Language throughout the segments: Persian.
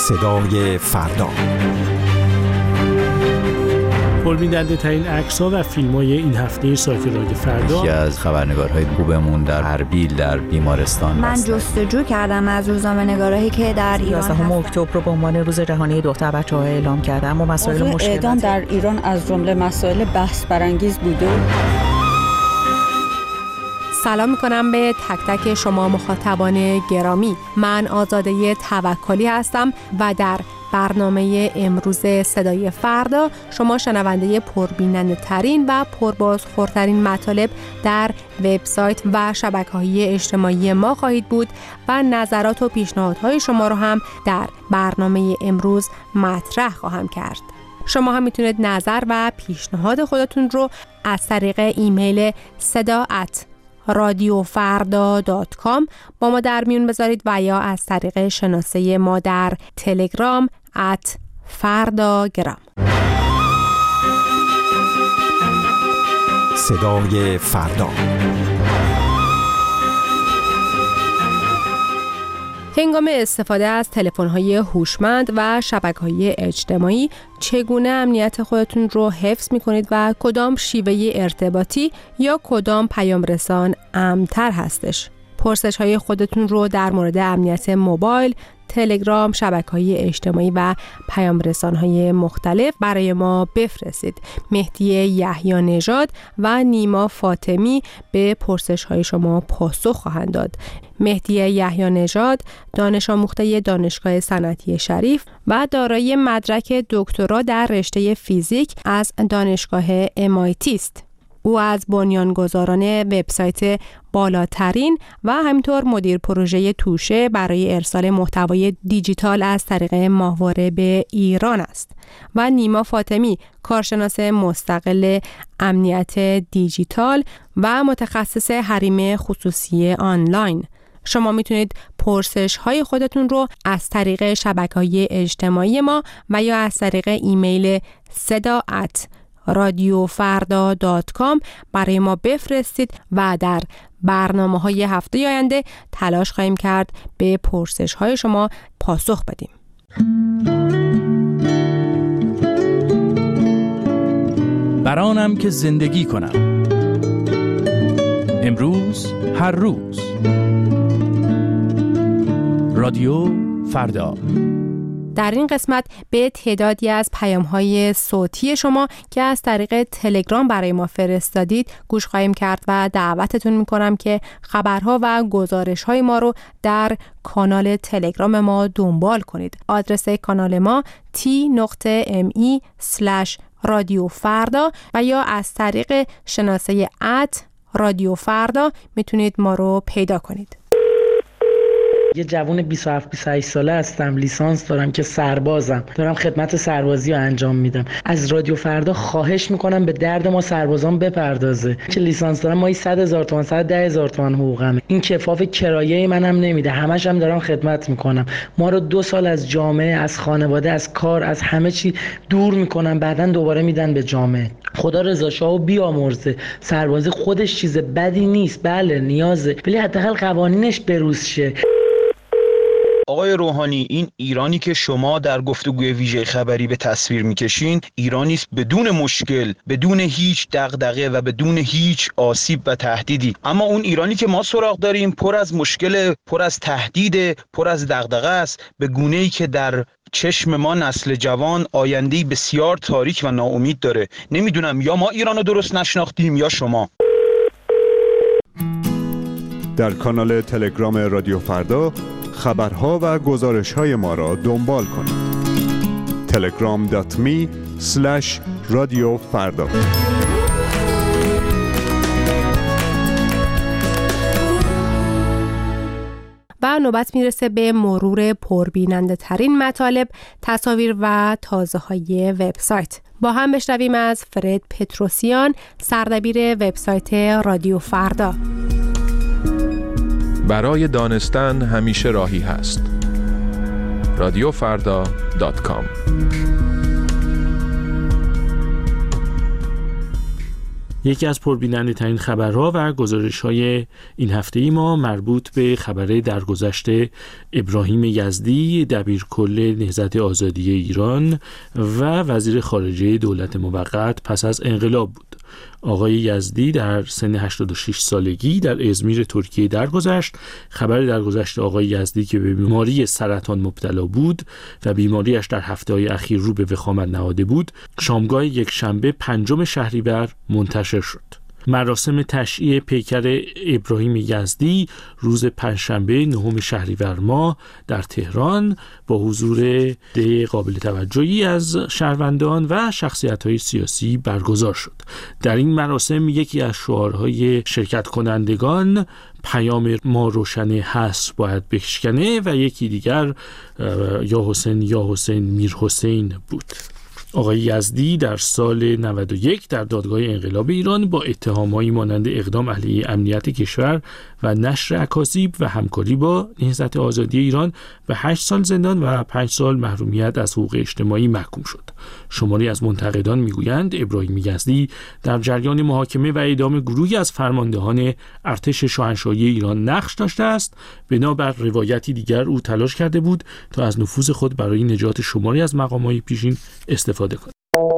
صدای فردا. پربیننده ترین عکس‌ها و فیلم‌های این هفته سایت رادیو فردا. یکی از خبرنگارهای خوبمون در اربیل در بیمارستان من جستجو کردم از روزنامه‌نگارایی که در ایران 11 اکتبر رو به عنوان روز جهانی دختر بچه‌ها اعلام کردم و مسائل مشکلات اعدام در ایران از جمله مسائل بحث برانگیز بوده. سلام میکنم به تک تک شما مخاطبان گرامی. من آزاده توکلی هستم و در برنامه امروز صدای فردا شما شنونده پربیننده ترین و پربازخوردترین مطالب در وبسایت و شبکه‌های اجتماعی ما خواهید بود و نظرات و پیشنهادهای شما رو هم در برنامه امروز مطرح خواهم کرد. شما هم میتونید نظر و پیشنهاد خودتون رو از طریق ایمیل sada@radiofarda.com با ما در میون بذارید و یا از طریق شناسه ما در تلگرام @fardagram. صدای فردا. هنگام استفاده از تلفن‌های هوشمند و شبکه‌های اجتماعی چگونه امنیت خودتون رو حفظ می‌کنید و کدام شیوه ارتباطی یا کدام پیام رسان امن‌تر هستش؟ پرسش‌های خودتون رو در مورد امنیت موبایل، تلگرام، شبکه‌های اجتماعی و پیام رسان‌های مختلف برای ما بفرستید. مهدی یحیی نژاد و نیما فاطمی به پرسش‌های شما پاسخ خواهند داد. مهدی یحیی نژاد دانش آموخته دانشگاه صنعتی شریف و دارای مدرک دکترا در رشته فیزیک از دانشگاه MIT است. او از بنیانگذاران وبسایت بالاترین و همینطور مدیر پروژه توشه برای ارسال محتوای دیجیتال از طریق ماهواره به ایران است و نیما فاطمی کارشناس مستقل امنیت دیجیتال و متخصص حریم خصوصی آنلاین. شما میتونید پرسش‌های خودتون رو از طریق شبکه‌های اجتماعی ما و یا از طریق ایمیل sada@radiofarda.com برای ما بفرستید و در برنامه‌های هفته آینده تلاش خواهیم کرد به پرسش‌های شما پاسخ بدیم. برانم که زندگی کنم، امروز هر روز. رادیو فردا. در این قسمت به تعدادی از پیام‌های صوتی شما که از طریق تلگرام برای ما فرستادید گوش خواهیم کرد و دعوتتون می‌کنم که خبرها و گزارش‌های ما رو در کانال تلگرام ما دنبال کنید. آدرس کانال ما t.me/radiofarda و یا از طریق شناسه @radiofarda میتونید ما رو پیدا کنید. یه جوان 27-28 ساله هستم، لیسانس دارم که سربازم، دارم خدمت سربازی رو انجام میدم. از رادیو فردا خواهش میکنم به درد ما سربازان بپردازه. که لیسانس دارم ماهی 100,000 تومان 110,000 تومان حقوقمه. این کفاف کرایه منم نمیده، همش هم دارم خدمت میکنم. ما رو 2 سال از جامعه، از خانواده، از کار، از همه چی دور میکنم، بعدن دوباره میدن به جامعه. خدا رضا شاهو بیامرزه. سربازی خودش چیز بدی نیست، بله نیازه، ولی حداقل قوانینش بروز شه. آقای روحانی، این ایرانی که شما در گفتگوی ویژه خبری به تصویر میکشین ایرانی است بدون مشکل، بدون هیچ دغدغه و بدون هیچ آسیب و تهدیدی. اما اون ایرانی که ما سراغ داریم پر از مشکل، پر از تهدید، پر از دغدغه است، به گونه‌ای که در چشم ما نسل جوان آینده‌ای بسیار تاریک و ناامید داره. نمیدونم یا ما ایرانو درست نشناختیم یا شما. در کانال تلگرام رادیو فردا خبرها و گزارش‌های ما را دنبال کنید. telegram.me/radiofarda. و نوبت میرسه به مرور پربیننده ترین مطالب، تصاویر و تازه های وبسایت. با هم بشنویم از فرد پتروسیان، سردبیر وبسایت رادیو فردا. برای دانستن همیشه راهی هست. radiofarda.com. یکی از پربیننده ترین خبرها و گزارش های این هفته ما مربوط به خبر درگذشت ابراهیم یزدی، دبیرکل نهضت آزادی ایران و وزیر خارجه دولت موقت پس از انقلاب بود. آقای یزدی در سن 86 سالگی در ازمیر ترکیه درگذشت. خبر درگذشت آقای یزدی که به بیماری سرطان مبتلا بود و بیماریش در هفته‌های اخیر رو به وخامت نهاده بود، شامگاه یک شنبه 5 شهریور منتشر شد. مراسم تشییع پیکر ابراهیم یزدی روز پنجشنبه 9 شهریور ماه در تهران با حضور عده قابل توجهی از شهروندان و شخصیت‌های سیاسی برگزار شد. در این مراسم یکی از شعارهای شرکت کنندگان پیام ما روشن هست باید بشکنه و یکی دیگر یا حسین یا حسین میر حسین بود. آقای یزدی در سال 91 در دادگاه انقلاب ایران با اتهامایی مانند اقدام علیه امنیت کشور و نشر اکاذیب و همکاری با نهضت آزادی ایران به 8 سال زندان و 5 سال محرومیت از حقوق اجتماعی محکوم شد. شماری از منتقدان میگویند ابراهیم یزدی در جریان محاکمه و اعدام گروهی از فرماندهان ارتش شاهنشاهی ایران نقش داشته است. بنابر روایتی دیگر او تلاش کرده بود تا از نفوذ خود برای نجات شماری از مقام‌های پیشین استفاده کند.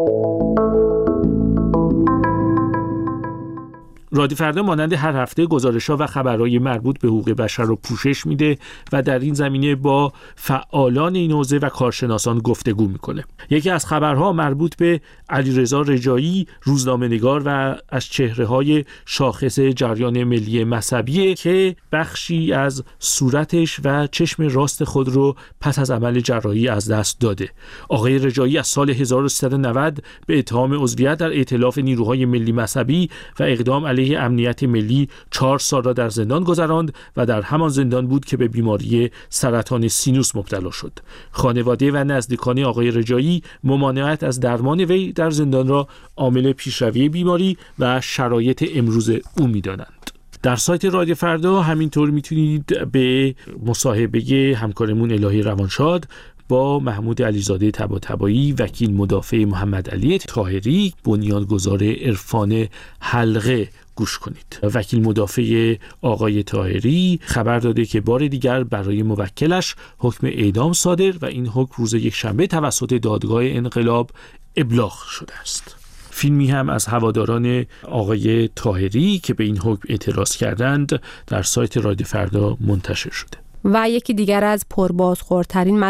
رادیو فردا مانند هر هفته گزارش‌ها و خبرهای مربوط به حقوق بشر رو پوشش میده و در این زمینه با فعالان این حوزه و کارشناسان گفتگو میکنه. یکی از خبرها مربوط به علیرضا رجایی، روزنامه‌نگار و از چهره‌های شاخص جریان ملی مذهبی که بخشی از صورتش و چشم راست خود رو پس از عمل جراحی از دست داده. آقای رجایی از سال 1390 به اتهام عضویت در ائتلاف نیروهای ملی مذهبی و اقدام علیه امنیت ملی 4 سال را در زندان گذراند و در همان زندان بود که به بیماری سرطان سینوس مبتلا شد. خانواده و نزدیکان آقای رجایی ممانعت از درمان وی در زندان را عامل پیشروی بیماری و شرایط امروز او می‌دانند. در سایت رادیو فردا همینطور میتونید به مصاحبه همکارمون الهی روانشاد با محمود علیزاده طباطبایی، وکیل مدافع محمد علی طاهری، بنیانگذار عرفان حلقه گوش کنید. وکیل مدافع آقای طاهری خبر داده که بار دیگر برای موکلش حکم اعدام صادر و این حکم روز یکشنبه توسط دادگاه انقلاب ابلاغ شده است. فیلمی هم از هواداران آقای طاهری که به این حکم اعتراض کردند در سایت رادیو فردا منتشر شده. و یکی دیگر از پربازخوردترین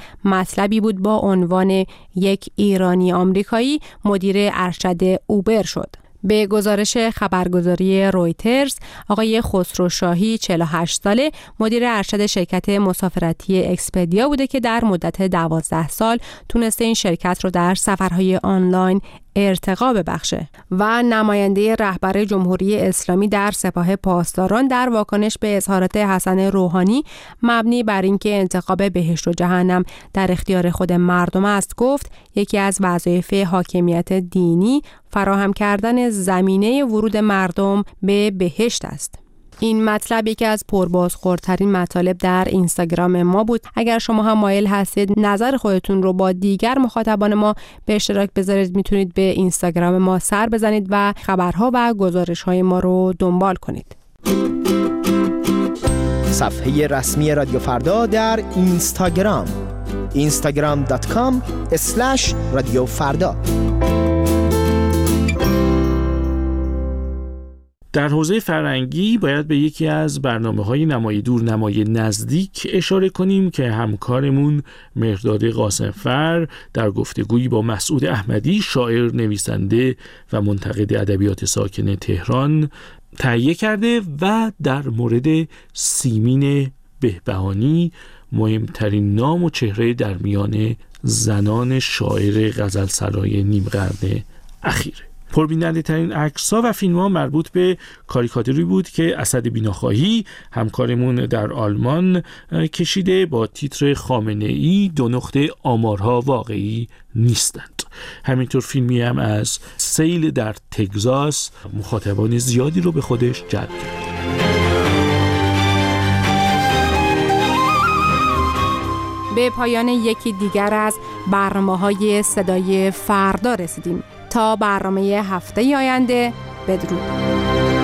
مطلبی بود با عنوان یک ایرانی آمریکایی مدیر ارشد اوبر شد. به گزارش خبرگزاری رویترز، آقای خسرو شاهی 48 ساله مدیر ارشد شرکت مسافرتی اکسپدیا بوده که در مدت 12 سال تونسته این شرکت رو در سفرهای آنلاین ارتقا ببخشه. و نماینده رهبر جمهوری اسلامی در سپاه پاسداران در واکنش به اظهارات حسن روحانی مبنی بر اینکه انتخاب بهشت و جهنم در اختیار خود مردم است گفت یکی از وظایف حاکمیت دینی فراهم کردن زمینه ورود مردم به بهشت است. این مطلب یکی از پربازخوردترین مطالب در اینستاگرام ما بود. اگر شما هم مایل هستید نظر خودتون رو با دیگر مخاطبان ما به اشتراک بذارید، میتونید به اینستاگرام ما سر بزنید و خبرها و گزارش‌های ما رو دنبال کنید. صفحه رسمی رادیو فردا در اینستاگرام instagram.com/رادیو فردا. در حوزه فرهنگی باید به یکی از برنامه‌های نمای دور نمای نزدیک اشاره کنیم که همکارمون مهرداد قاسمفر در گفتگویی با مسعود احمدی، شاعر، نویسنده و منتقد ادبیات ساکن تهران تهیه کرده و در مورد سیمین بهبهانی، مهمترین نام و چهره در میان زنان شاعر غزلسرای نیم قرن اخیره. پربیننده ترین عکس‌ها و فیلم‌ها مربوط به کاریکاتوری بود که اسد بیناخواهی همکارمون در آلمان کشیده با تیتر خامنه‌ای 2 نقطه آمارها واقعی نیستند. همینطور فیلمی هم از سیل در تگزاس مخاطبان زیادی رو به خودش جلب کرد. به پایان یکی دیگر از برنامه‌های صدای فردا رسیدیم. تا برنامه هفته آینده بدرود.